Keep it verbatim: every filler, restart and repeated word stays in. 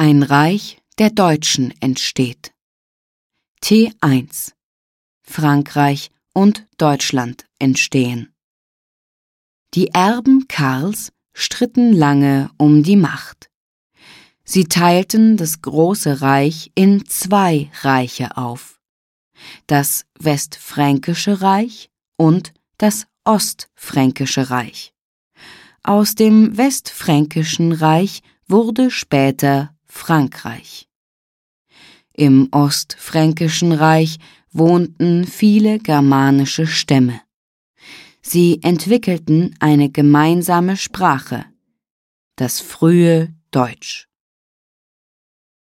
Ein Reich der Deutschen entsteht. T eins. Frankreich und Deutschland entstehen. Die Erben Karls stritten lange um die Macht. Sie teilten das große Reich in zwei Reiche auf: das Westfränkische Reich und das Ostfränkische Reich. Aus dem Westfränkischen Reich wurde später Frankreich. Im Ostfränkischen Reich wohnten viele germanische Stämme. Sie entwickelten eine gemeinsame Sprache, das frühe Deutsch.